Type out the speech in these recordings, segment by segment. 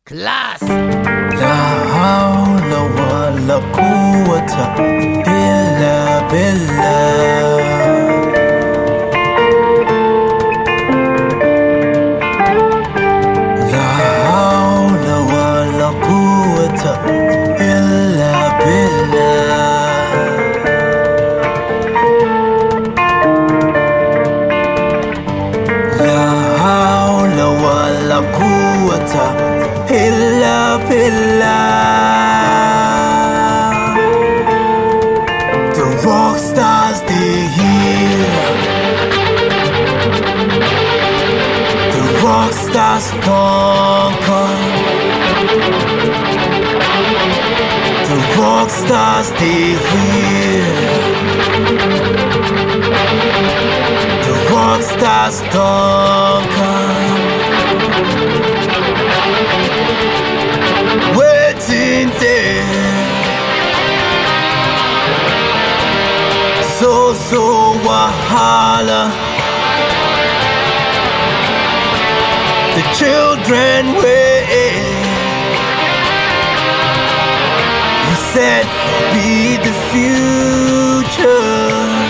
Class. La hawla wa la quwwata illa billah. La hawla wa la quwwata illa billah. La hawla wa la quwwata illa billah. The rock stars, they here. The rock stars don't come. The rock stars, they here. The rock stars don't come. Waiting there, so wahala. The children wait. You said be the future.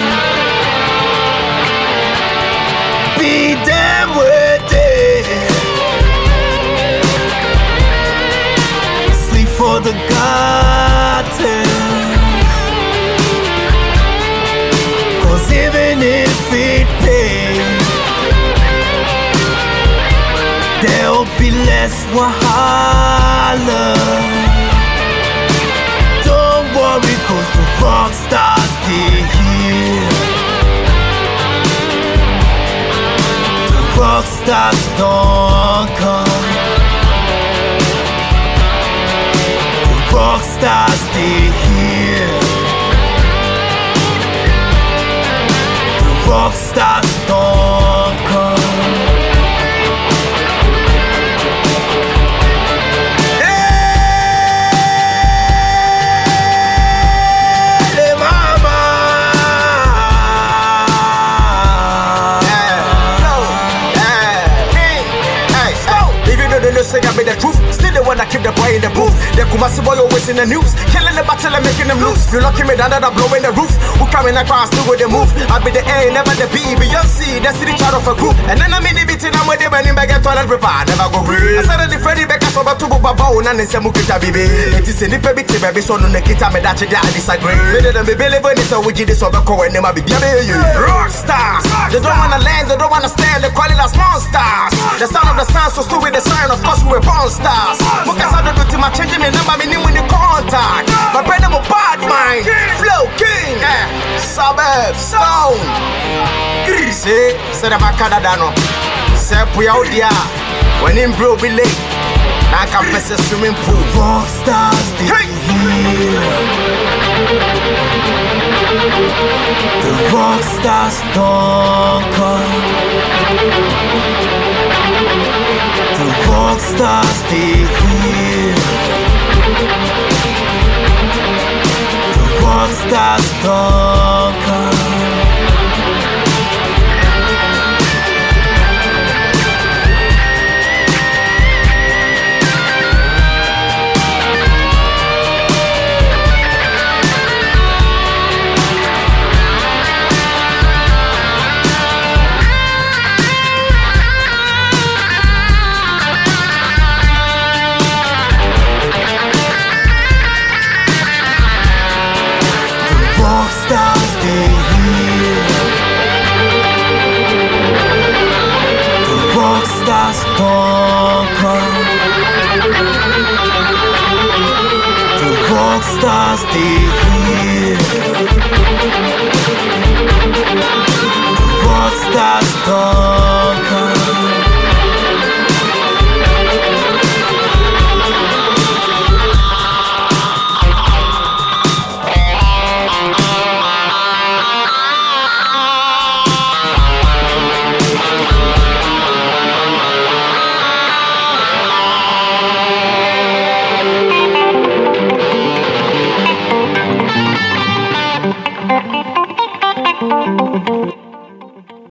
Be them waiting. Sleep for the garden. Cause even if it pays, there'll be less wahala. Don't worry, cause the rock stars, they here. The rock stars don't come. The rock stars, they here. The rock stars don't come. Say I be the truth, still the one that keep the boy in the booth. The Kumasi boy always in the news, killing the battle and making them loose. You lucky me down that blowing the roof. Who coming across still with the move? I be the A, never the B, Beyonce, the city child of a group. And then I'm in the beating, I'm with the burning bag and toilet paper. Never go real. I started the Freddy Becker so about to Baba and then some Mukita baby. It is in the baby, baby, so no Nikita me that I disagree. Better than be believing this, so we get this over and never be rock stars. They don't wanna land, they don't wanna stand, they call it as monsters. The sound of the sound, so still with the sign, of course we're born stars. Mukas I don't do to my changing me number, me when you contact. My brother mo bad mind, flow king, suburb, stone. Say that my Canadano. Say we out there, when in bro be late. I can press a swimming pool. Rock stars, they here. The rock stars don't come. The rock stars, they here. The rock stars don't come. Stars, they here. The rock stars don't come. The rock stars, they here. The rock stars don't